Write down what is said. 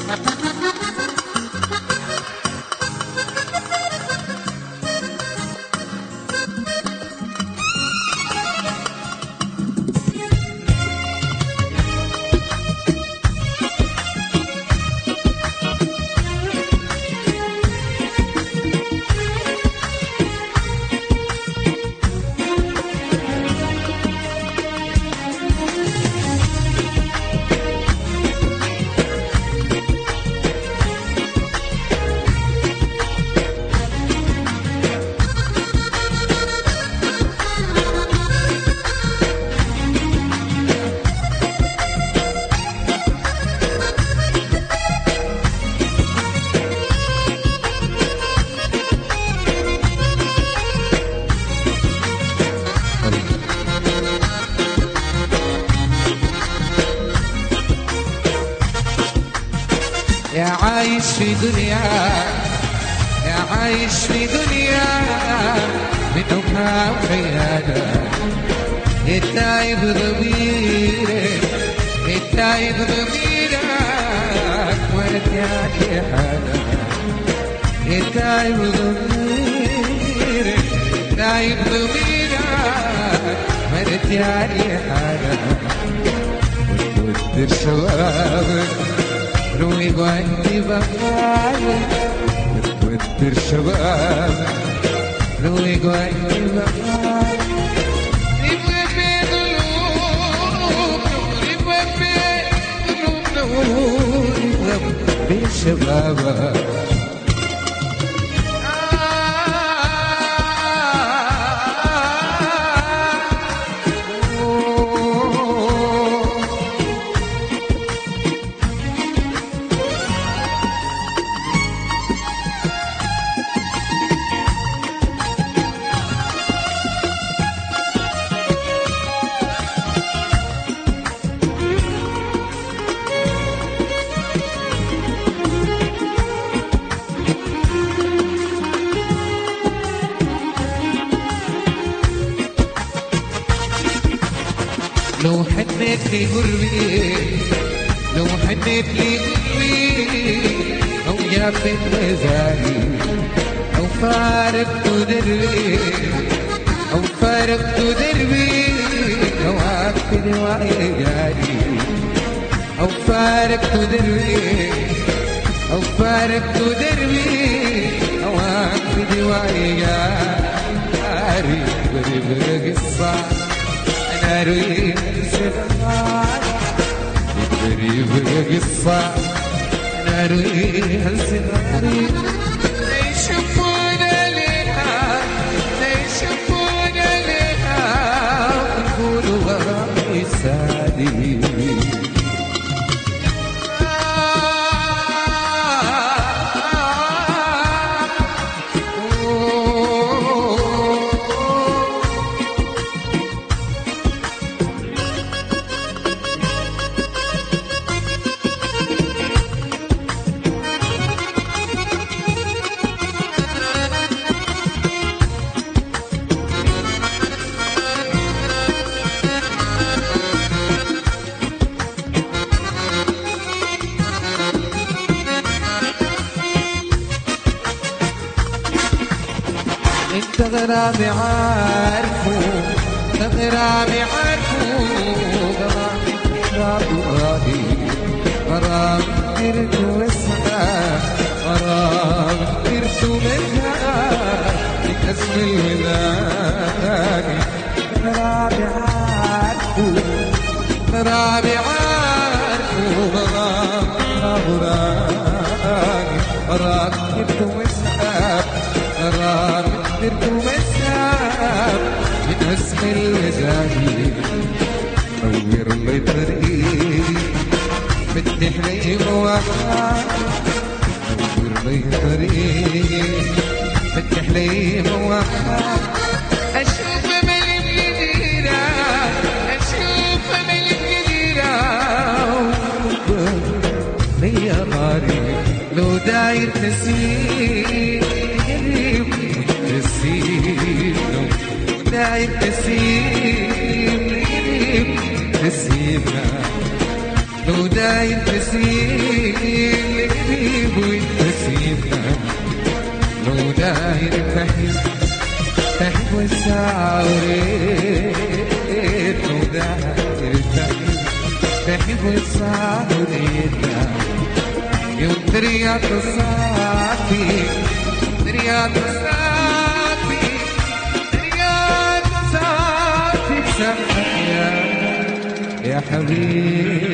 يا عايش في دنيا، يا عايش في دنيا بدونها خيانة، التايب ضميرك، التايب ضميرك ورجعك يا حالك، التايب ضميرك، التايب ضميرك ورجعك يا حالك، وتودر شبابك روي وانتي بغالك، وتودر شبابك روي وانتي بغالك، ريبوي في قلوب، ريبوي في قلوب، ريبوي في شبابك. لو حنيت لي قربي، لو حنيت لي قربي، أو جافت مزاجي، أو فارقت دربي، أو فارقت دربي، أو عافت وعيالي، أو فارقت دربي، أو فارقت دربي، أو عافت وعيالي، بربرق الصعب أروي هالسنوات، بربرق الصعب أروي هالسنوات، ليشوفونا ليها، ليشوفونا ليها، ونقولوا وراي سادي. انت غرامي عارفه، انت غرامي عارفه، غرامي غرامي غرامي كترت واسمها، غرامي كترت ومنها لكسب الوداني، غرامي عارفه، غرامي عارفه، غرامي غرامي كترت واسمها، غرامي كبرت ومساب من اسم الوزاني، نور لي طريقي فتح لي مواحد، نور لي طريقي فتح لي مواحد، اشوف امل بجديرة، اشوف امل بجديرة، لي غاري لو داير تسير تسيبنا، داير تسيبنا، لو داير تسيبنا تحب الساعة وريت وداير تسير تحب الساعة وريت يوم دريات الصافي دريات الصافي دريات الصافي بسمحك يا حبيبي